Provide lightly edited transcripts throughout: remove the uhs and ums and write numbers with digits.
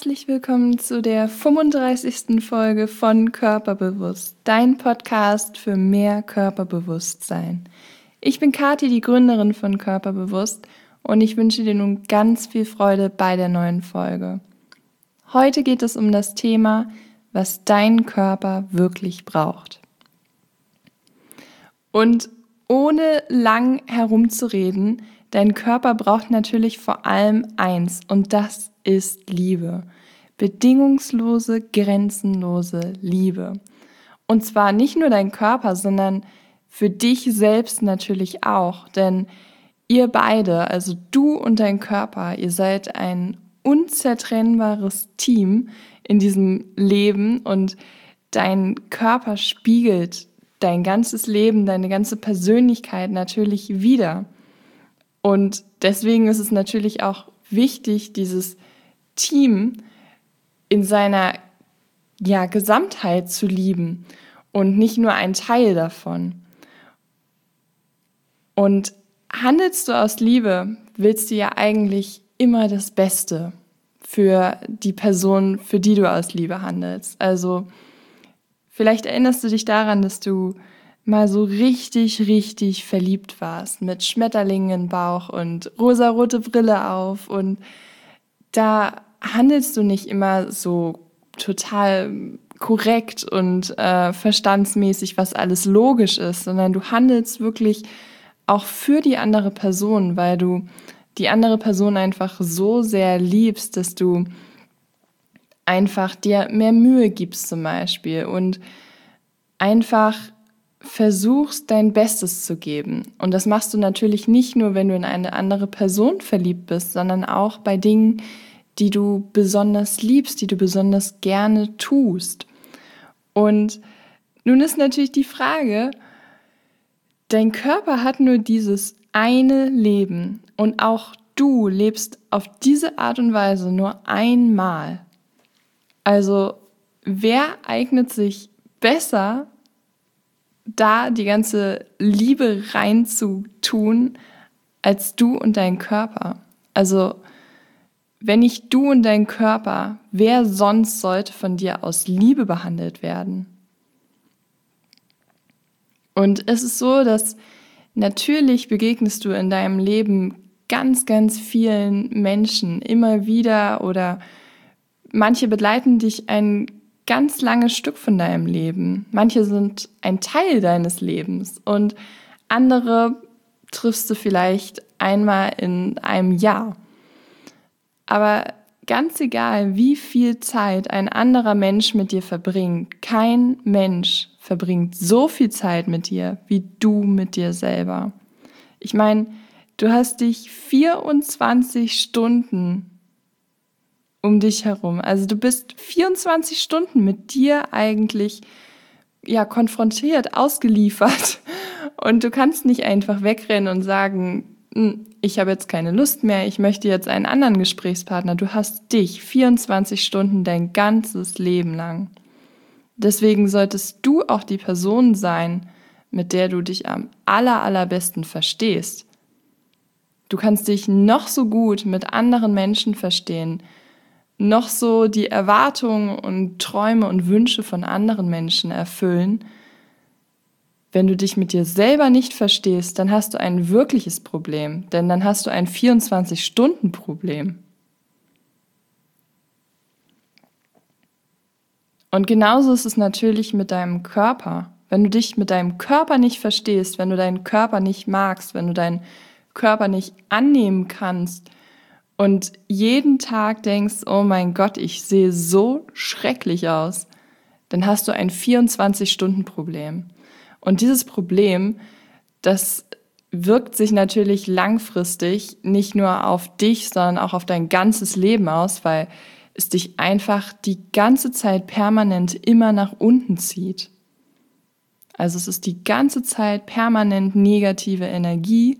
Herzlich willkommen zu der 35. Folge von Körperbewusst, dein Podcast für mehr Körperbewusstsein. Ich bin Kathi, die Gründerin von Körperbewusst, und ich wünsche dir nun ganz viel Freude bei der neuen Folge. Heute geht es um das Thema, was dein Körper wirklich braucht. Und ohne lang herumzureden, dein Körper braucht natürlich vor allem eins, und das ist Liebe. Bedingungslose, grenzenlose Liebe. Und zwar nicht nur dein Körper, sondern für dich selbst natürlich auch. Denn ihr beide, also du und dein Körper, ihr seid ein unzertrennbares Team in diesem Leben, und dein Körper spiegelt dein ganzes Leben, deine ganze Persönlichkeit natürlich wider. Und deswegen ist es natürlich auch wichtig, dieses Team in seiner Gesamtheit zu lieben und nicht nur ein Teil davon. Und handelst du aus Liebe, willst du ja eigentlich immer das Beste für die Person, für die du aus Liebe handelst. Also vielleicht erinnerst du dich daran, dass du mal so richtig verliebt warst, mit Schmetterlingen im Bauch und rosarote Brille auf, und da handelst du nicht immer so total korrekt und verstandsmäßig, was alles logisch ist, sondern du handelst wirklich auch für die andere Person, weil du die andere Person einfach so sehr liebst, dass du einfach dir mehr Mühe gibst zum Beispiel und einfach versuchst, dein Bestes zu geben. Und das machst du natürlich nicht nur, wenn du in eine andere Person verliebt bist, sondern auch bei Dingen, die du besonders liebst, die du besonders gerne tust. Und nun ist natürlich die Frage, dein Körper hat nur dieses eine Leben, und auch du lebst auf diese Art und Weise nur einmal. Also wer eignet sich besser, da die ganze Liebe reinzutun, als du und dein Körper? Also wenn nicht du und dein Körper, wer sonst sollte von dir aus Liebe behandelt werden? Und es ist so, dass natürlich begegnest du in deinem Leben ganz vielen Menschen immer wieder, oder manche begleiten dich ein ganz langes Stück von deinem Leben. Manche sind ein Teil deines Lebens und andere triffst du vielleicht einmal in einem Jahr. Aber ganz egal, wie viel Zeit ein anderer Mensch mit dir verbringt, kein Mensch verbringt so viel Zeit mit dir, wie du mit dir selber. Ich meine, du hast dich 24 Stunden um dich herum. Also du bist 24 Stunden mit dir eigentlich konfrontiert, ausgeliefert. Und du kannst nicht einfach wegrennen und sagen, ich habe jetzt keine Lust mehr, ich möchte jetzt einen anderen Gesprächspartner. Du hast dich 24 Stunden dein ganzes Leben lang. Deswegen solltest du auch die Person sein, mit der du dich am allerbesten verstehst. Du kannst dich noch so gut mit anderen Menschen verstehen, noch so die Erwartungen und Träume und Wünsche von anderen Menschen erfüllen. Wenn du dich mit dir selber nicht verstehst, dann hast du ein wirkliches Problem, denn dann hast du ein 24-Stunden-Problem. Und genauso ist es natürlich mit deinem Körper. Wenn du dich mit deinem Körper nicht verstehst, wenn du deinen Körper nicht magst, wenn du deinen Körper nicht annehmen kannst und jeden Tag denkst, oh mein Gott, ich sehe so schrecklich aus, dann hast du ein 24-Stunden-Problem. Und dieses Problem, das wirkt sich natürlich langfristig nicht nur auf dich, sondern auch auf dein ganzes Leben aus, weil es dich einfach die ganze Zeit permanent immer nach unten zieht. Also es ist die ganze Zeit permanent negative Energie,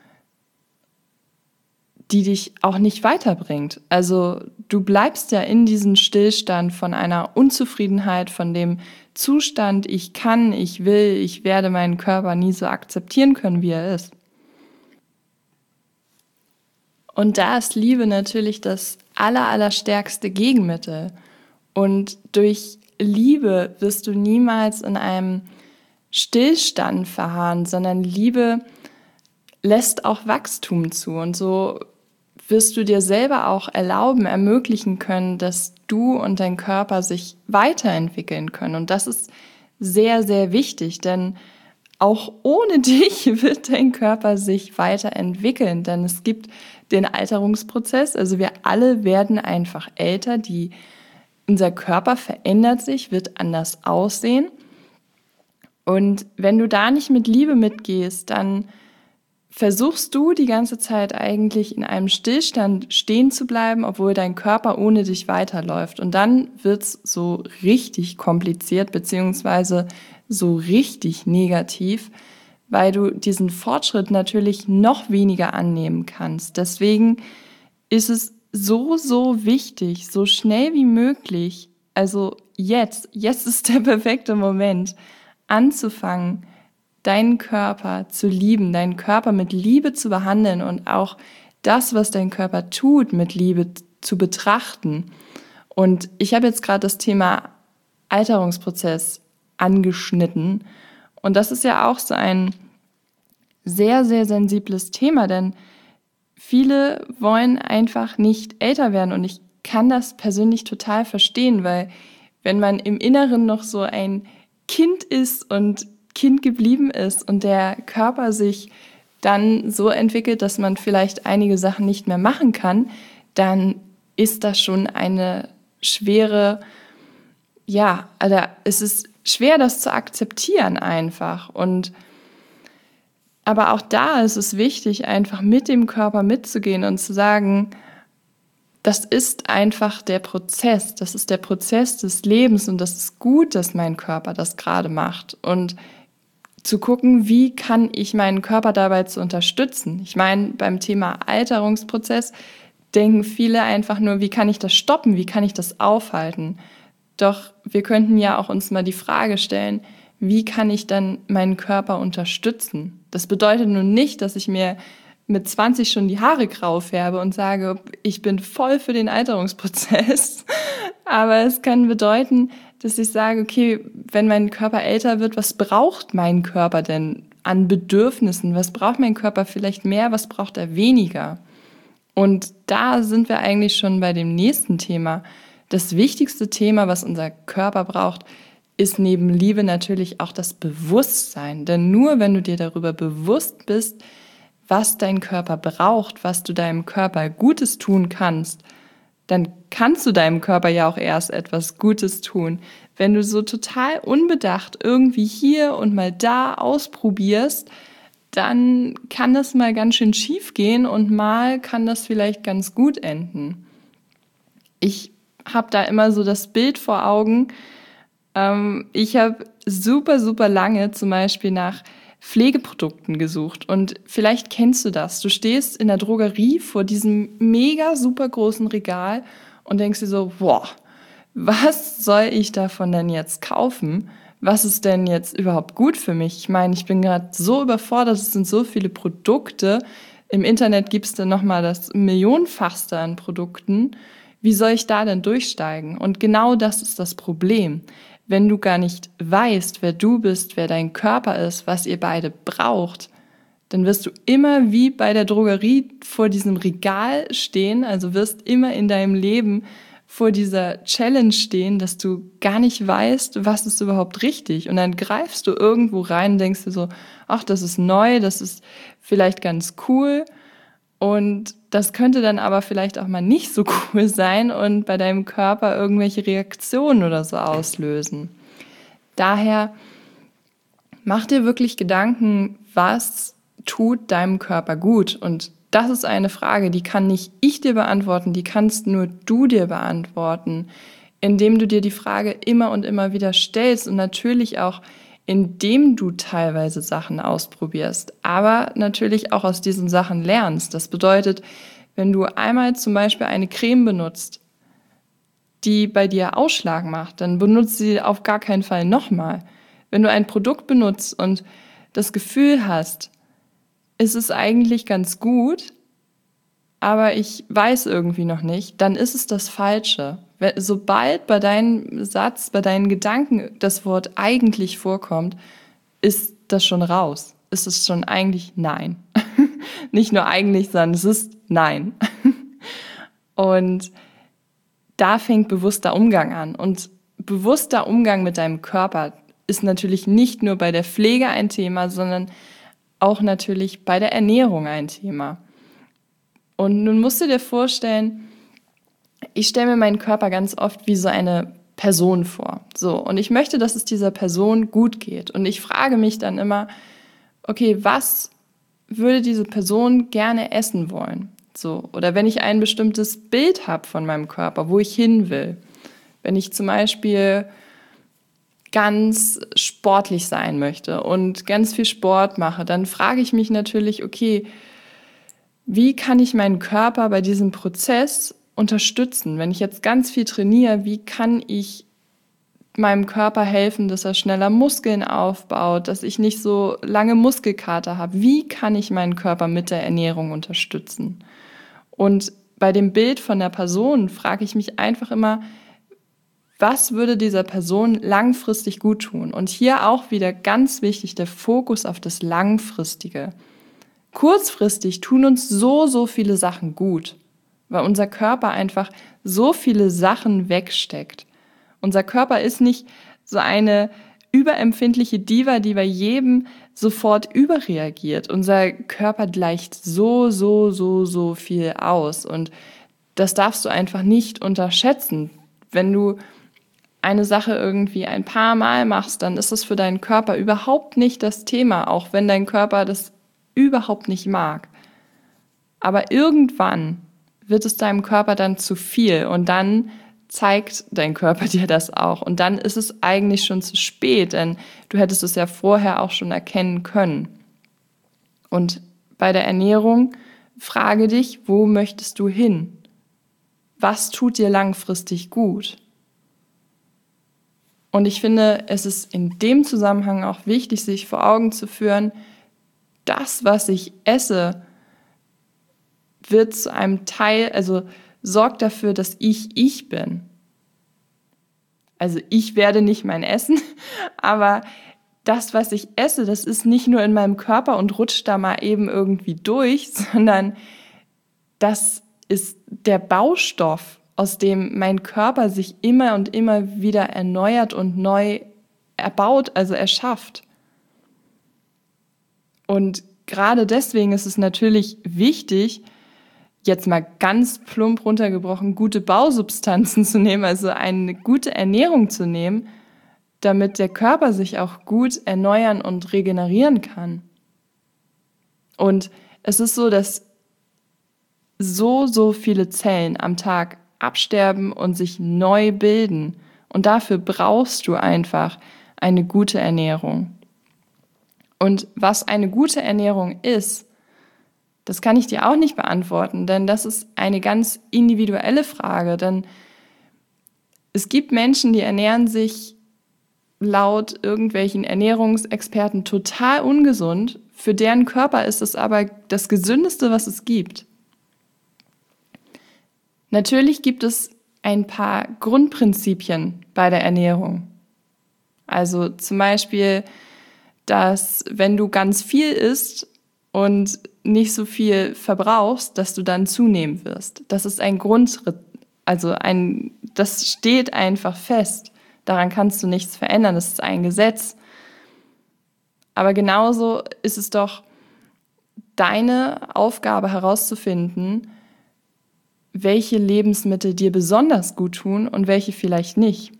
die dich auch nicht weiterbringt. Also du bleibst ja in diesem Stillstand von einer Unzufriedenheit, von dem Zustand, ich kann, ich will, ich werde meinen Körper nie so akzeptieren können, wie er ist. Und da ist Liebe natürlich das allerstärkste Gegenmittel. Und durch Liebe wirst du niemals in einem Stillstand verharren, sondern Liebe lässt auch Wachstum zu. Und so wirst du dir selber auch ermöglichen können, dass du und dein Körper sich weiterentwickeln können. Und das ist sehr, sehr wichtig, denn auch ohne dich wird dein Körper sich weiterentwickeln, denn es gibt den Alterungsprozess, also wir alle werden einfach älter, unser Körper verändert sich, wird anders aussehen. Und wenn du da nicht mit Liebe mitgehst, dann versuchst du die ganze Zeit eigentlich in einem Stillstand stehen zu bleiben, obwohl dein Körper ohne dich weiterläuft. Und dann wird's so richtig kompliziert, beziehungsweise so richtig negativ, weil du diesen Fortschritt natürlich noch weniger annehmen kannst. Deswegen ist es so wichtig, so schnell wie möglich, also jetzt ist der perfekte Moment, anzufangen, deinen Körper zu lieben, deinen Körper mit Liebe zu behandeln und auch das, was dein Körper tut, mit Liebe zu betrachten. Und ich habe jetzt gerade das Thema Alterungsprozess angeschnitten. Und das ist ja auch so ein sehr, sehr sensibles Thema, denn viele wollen einfach nicht älter werden. Und ich kann das persönlich total verstehen, weil wenn man im Inneren noch so ein Kind ist und Kind geblieben ist und der Körper sich dann so entwickelt, dass man vielleicht einige Sachen nicht mehr machen kann, dann ist das schon eine schwere, also es ist schwer, das zu akzeptieren einfach. Aber auch da ist es wichtig, einfach mit dem Körper mitzugehen und zu sagen, das ist einfach der Prozess, das ist der Prozess des Lebens und das ist gut, dass mein Körper das gerade macht. Und zu gucken, wie kann ich meinen Körper dabei zu unterstützen. Ich meine, beim Thema Alterungsprozess denken viele einfach nur, wie kann ich das stoppen, wie kann ich das aufhalten. Doch wir könnten ja auch uns mal die Frage stellen, wie kann ich dann meinen Körper unterstützen? Das bedeutet nun nicht, dass ich mir mit 20 schon die Haare grau färbe und sage, ich bin voll für den Alterungsprozess. Aber es kann bedeuten, dass ich sage, okay, wenn mein Körper älter wird, was braucht mein Körper denn an Bedürfnissen? Was braucht mein Körper vielleicht mehr? Was braucht er weniger? Und da sind wir eigentlich schon bei dem nächsten Thema. Das wichtigste Thema, was unser Körper braucht, ist neben Liebe natürlich auch das Bewusstsein. Denn nur wenn du dir darüber bewusst bist, was dein Körper braucht, was du deinem Körper Gutes tun kannst, dann kannst du deinem Körper ja auch erst etwas Gutes tun. Wenn du so total unbedacht irgendwie hier und mal da ausprobierst, dann kann das mal ganz schön schief gehen und mal kann das vielleicht ganz gut enden. Ich habe da immer so das Bild vor Augen. Ich habe super lange zum Beispiel nach Pflegeprodukten gesucht und vielleicht kennst du das. Du stehst in der Drogerie vor diesem mega super großen Regal und denkst dir so, boah, was soll ich davon denn jetzt kaufen? Was ist denn jetzt überhaupt gut für mich? Ich meine, ich bin gerade so überfordert, es sind so viele Produkte. Im Internet gibt es dann nochmal das Millionenfachste an Produkten. Wie soll ich da denn durchsteigen? Und genau das ist das Problem. Wenn du gar nicht weißt, wer du bist, wer dein Körper ist, was ihr beide braucht, dann wirst du immer wie bei der Drogerie vor diesem Regal stehen, also wirst immer in deinem Leben vor dieser Challenge stehen, dass du gar nicht weißt, was ist überhaupt richtig. Und dann greifst du irgendwo rein und denkst dir so, ach, das ist neu, das ist vielleicht ganz cool. Und das könnte dann aber vielleicht auch mal nicht so cool sein und bei deinem Körper irgendwelche Reaktionen oder so auslösen. Daher mach dir wirklich Gedanken, was tut deinem Körper gut? Und das ist eine Frage, die kann nicht ich dir beantworten, die kannst nur du dir beantworten, indem du dir die Frage immer und immer wieder stellst und natürlich auch indem du teilweise Sachen ausprobierst, aber natürlich auch aus diesen Sachen lernst. Das bedeutet, wenn du einmal zum Beispiel eine Creme benutzt, die bei dir Ausschlag macht, dann benutzt sie auf gar keinen Fall nochmal. Wenn du ein Produkt benutzt und das Gefühl hast, es ist eigentlich ganz gut, aber ich weiß irgendwie noch nicht, dann ist es das Falsche. Sobald bei deinem Satz, bei deinen Gedanken das Wort eigentlich vorkommt, ist das schon raus. Ist es schon eigentlich nein. Nicht nur eigentlich, sondern es ist nein. Und da fängt bewusster Umgang an. Und bewusster Umgang mit deinem Körper ist natürlich nicht nur bei der Pflege ein Thema, sondern auch natürlich bei der Ernährung ein Thema. Und nun musst du dir vorstellen, ich stelle mir meinen Körper ganz oft wie so eine Person vor. So, und ich möchte, dass es dieser Person gut geht. Und ich frage mich dann immer, okay, was würde diese Person gerne essen wollen? So, oder wenn ich ein bestimmtes Bild habe von meinem Körper, wo ich hin will. Wenn ich zum Beispiel ganz sportlich sein möchte und ganz viel Sport mache, dann frage ich mich natürlich, okay, wie kann ich meinen Körper bei diesem Prozess unterstützen? Wenn ich jetzt ganz viel trainiere, wie kann ich meinem Körper helfen, dass er schneller Muskeln aufbaut, dass ich nicht so lange Muskelkater habe? Wie kann ich meinen Körper mit der Ernährung unterstützen? Und bei dem Bild von der Person frage ich mich einfach immer, was würde dieser Person langfristig gut tun? Und hier auch wieder ganz wichtig der Fokus auf das Langfristige. Kurzfristig tun uns so viele Sachen gut, weil unser Körper einfach so viele Sachen wegsteckt. Unser Körper ist nicht so eine überempfindliche Diva, die bei jedem sofort überreagiert. Unser Körper gleicht so viel aus und das darfst du einfach nicht unterschätzen. Wenn du eine Sache irgendwie ein paar Mal machst, dann ist das für deinen Körper überhaupt nicht das Thema, auch wenn dein Körper das überhaupt nicht mag. Aber irgendwann wird es deinem Körper dann zu viel und dann zeigt dein Körper dir das auch. Und dann ist es eigentlich schon zu spät, denn du hättest es ja vorher auch schon erkennen können. Und bei der Ernährung frage dich, wo möchtest du hin? Was tut dir langfristig gut? Und ich finde, es ist in dem Zusammenhang auch wichtig, sich vor Augen zu führen, das, was ich esse, wird zu einem Teil, also sorgt dafür, dass ich bin. Also ich werde nicht mein Essen, aber das, was ich esse, das ist nicht nur in meinem Körper und rutscht da mal eben irgendwie durch, sondern das ist der Baustoff, aus dem mein Körper sich immer und immer wieder erneuert und neu erbaut, also erschafft. Und gerade deswegen ist es natürlich wichtig, jetzt mal ganz plump runtergebrochen, gute Bausubstanzen zu nehmen, also eine gute Ernährung zu nehmen, damit der Körper sich auch gut erneuern und regenerieren kann. Und es ist so, dass so viele Zellen am Tag absterben und sich neu bilden. Und dafür brauchst du einfach eine gute Ernährung. Und was eine gute Ernährung ist, das kann ich dir auch nicht beantworten, denn das ist eine ganz individuelle Frage. Denn es gibt Menschen, die ernähren sich laut irgendwelchen Ernährungsexperten total ungesund. Für deren Körper ist es aber das Gesündeste, was es gibt. Natürlich gibt es ein paar Grundprinzipien bei der Ernährung. Also zum Beispiel, dass wenn du ganz viel isst und nicht so viel verbrauchst, dass du dann zunehmen wirst. Das ist ein das steht einfach fest. Daran kannst du nichts verändern. Das ist ein Gesetz. Aber genauso ist es doch deine Aufgabe herauszufinden, welche Lebensmittel dir besonders gut tun und welche vielleicht nicht.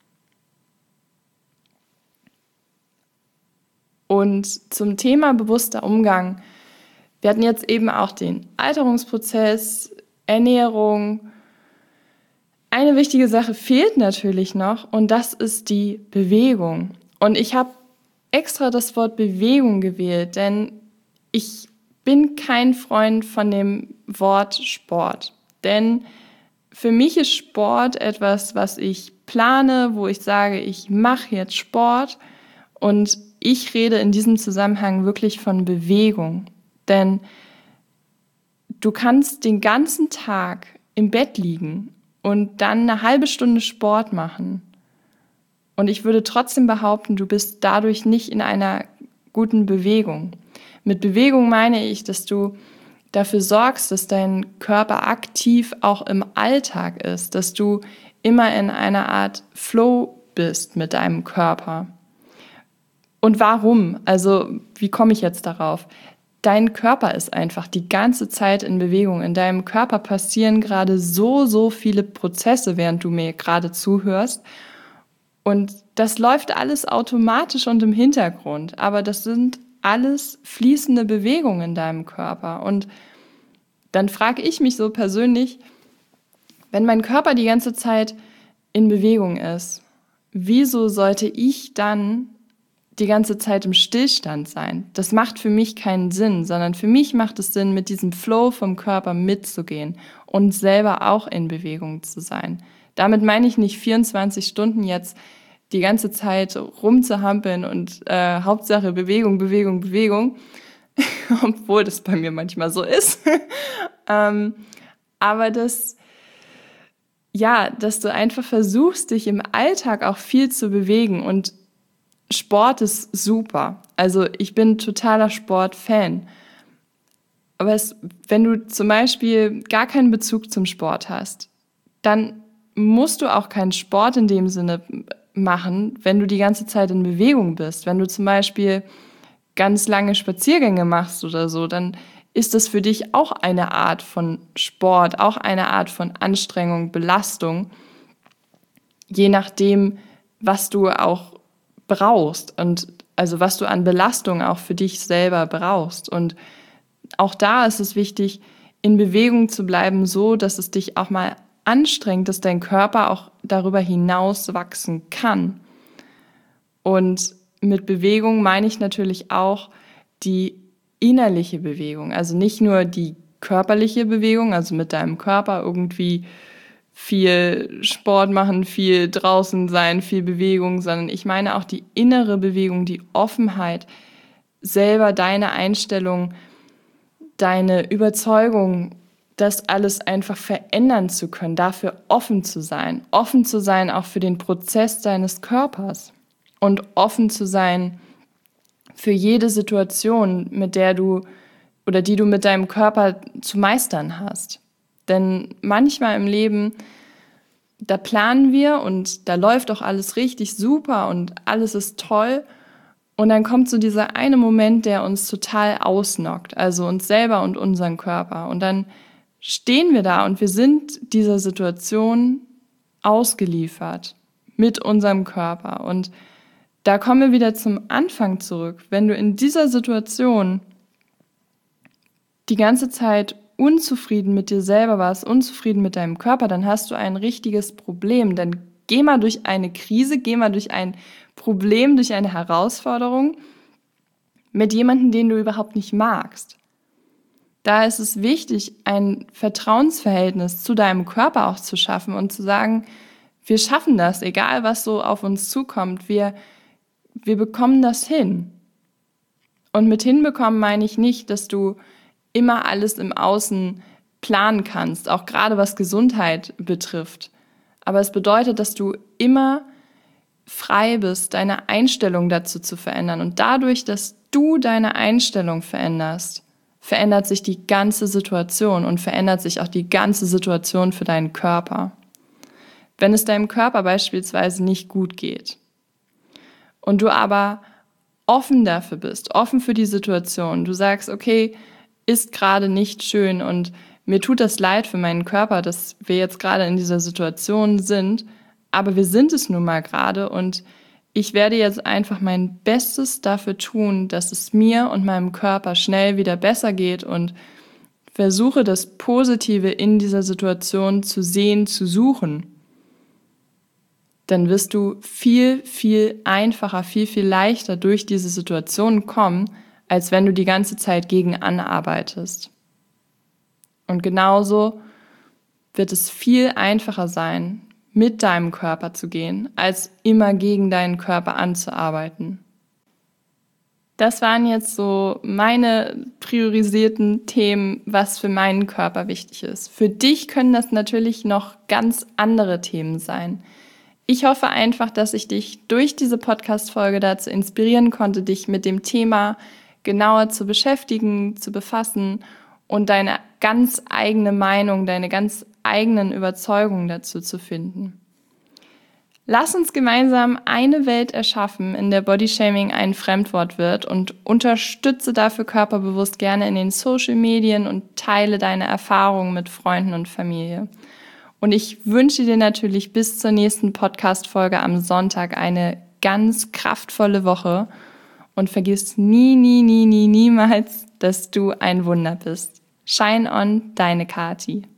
Und zum Thema bewusster Umgang, wir hatten jetzt eben auch den Alterungsprozess, Ernährung. Eine wichtige Sache fehlt natürlich noch und das ist die Bewegung. Und ich habe extra das Wort Bewegung gewählt, denn ich bin kein Freund von dem Wort Sport. Denn für mich ist Sport etwas, was ich plane, wo ich sage, ich mache jetzt Sport und ich rede in diesem Zusammenhang wirklich von Bewegung. Denn du kannst den ganzen Tag im Bett liegen und dann eine halbe Stunde Sport machen. Und ich würde trotzdem behaupten, du bist dadurch nicht in einer guten Bewegung. Mit Bewegung meine ich, dass du dafür sorgst, dass dein Körper aktiv auch im Alltag ist, dass du immer in einer Art Flow bist mit deinem Körper. Und warum? Also, wie komme ich jetzt darauf? Dein Körper ist einfach die ganze Zeit in Bewegung. In deinem Körper passieren gerade so viele Prozesse, während du mir gerade zuhörst. Und das läuft alles automatisch und im Hintergrund. Aber das sind alles fließende Bewegungen in deinem Körper. Und dann frage ich mich so persönlich, wenn mein Körper die ganze Zeit in Bewegung ist, wieso sollte ich dann die ganze Zeit im Stillstand sein? Das macht für mich keinen Sinn, sondern für mich macht es Sinn, mit diesem Flow vom Körper mitzugehen und selber auch in Bewegung zu sein. Damit meine ich nicht 24 Stunden jetzt die ganze Zeit rumzuhampeln und Hauptsache Bewegung, Bewegung, Bewegung, obwohl das bei mir manchmal so ist. Aber dass du einfach versuchst, dich im Alltag auch viel zu bewegen, und Sport ist super. Also ich bin totaler Sportfan. Aber wenn du zum Beispiel gar keinen Bezug zum Sport hast, dann musst du auch keinen Sport in dem Sinne machen, wenn du die ganze Zeit in Bewegung bist. Wenn du zum Beispiel ganz lange Spaziergänge machst oder so, dann ist das für dich auch eine Art von Sport, auch eine Art von Anstrengung, Belastung, je nachdem, was du auch brauchst und also was du an Belastung auch für dich selber brauchst. Und auch da ist es wichtig, in Bewegung zu bleiben, so dass es dich auch mal anstrengt, dass dein Körper auch darüber hinaus wachsen kann. Und mit Bewegung meine ich natürlich auch die innerliche Bewegung, also nicht nur die körperliche Bewegung, also mit deinem Körper irgendwie viel Sport machen, viel draußen sein, viel Bewegung, sondern ich meine auch die innere Bewegung, die Offenheit, selber deine Einstellung, deine Überzeugung, das alles einfach verändern zu können, dafür offen zu sein auch für den Prozess deines Körpers und offen zu sein für jede Situation, mit der du oder die du mit deinem Körper zu meistern hast. Denn manchmal im Leben, da planen wir und da läuft auch alles richtig super und alles ist toll. Und dann kommt so dieser eine Moment, der uns total ausnockt, also uns selber und unseren Körper. Und dann stehen wir da und wir sind dieser Situation ausgeliefert mit unserem Körper. Und da kommen wir wieder zum Anfang zurück. Wenn du in dieser Situation die ganze Zeit unzufrieden mit dir selber warst, unzufrieden mit deinem Körper, dann hast du ein richtiges Problem. Dann geh mal durch eine Krise, geh mal durch ein Problem, durch eine Herausforderung mit jemandem, den du überhaupt nicht magst. Da ist es wichtig, ein Vertrauensverhältnis zu deinem Körper auch zu schaffen und zu sagen, wir schaffen das, egal was so auf uns zukommt, wir bekommen das hin. Und mit hinbekommen meine ich nicht, dass du immer alles im Außen planen kannst, auch gerade was Gesundheit betrifft. Aber es bedeutet, dass du immer frei bist, deine Einstellung dazu zu verändern. Und dadurch, dass du deine Einstellung veränderst, verändert sich die ganze Situation und verändert sich auch die ganze Situation für deinen Körper. Wenn es deinem Körper beispielsweise nicht gut geht und du aber offen dafür bist, offen für die Situation, du sagst, okay, ist gerade nicht schön und mir tut das leid für meinen Körper, dass wir jetzt gerade in dieser Situation sind, aber wir sind es nun mal gerade und ich werde jetzt einfach mein Bestes dafür tun, dass es mir und meinem Körper schnell wieder besser geht und versuche das Positive in dieser Situation zu sehen, zu suchen. Dann wirst du viel, viel einfacher, viel, viel leichter durch diese Situation kommen, als wenn du die ganze Zeit gegen anarbeitest. Und genauso wird es viel einfacher sein, mit deinem Körper zu gehen, als immer gegen deinen Körper anzuarbeiten. Das waren jetzt so meine priorisierten Themen, was für meinen Körper wichtig ist. Für dich können das natürlich noch ganz andere Themen sein. Ich hoffe einfach, dass ich dich durch diese Podcast-Folge dazu inspirieren konnte, dich mit dem Thema genauer zu beschäftigen, zu befassen und deine ganz eigene Meinung, deine ganz eigenen Überzeugungen dazu zu finden. Lass uns gemeinsam eine Welt erschaffen, in der Bodyshaming ein Fremdwort wird, und unterstütze dafür körperbewusst gerne in den Social Medien und teile deine Erfahrungen mit Freunden und Familie. Und ich wünsche dir natürlich bis zur nächsten Podcast-Folge am Sonntag eine ganz kraftvolle Woche und vergiss niemals, dass du ein Wunder bist. Shine on, deine Kati.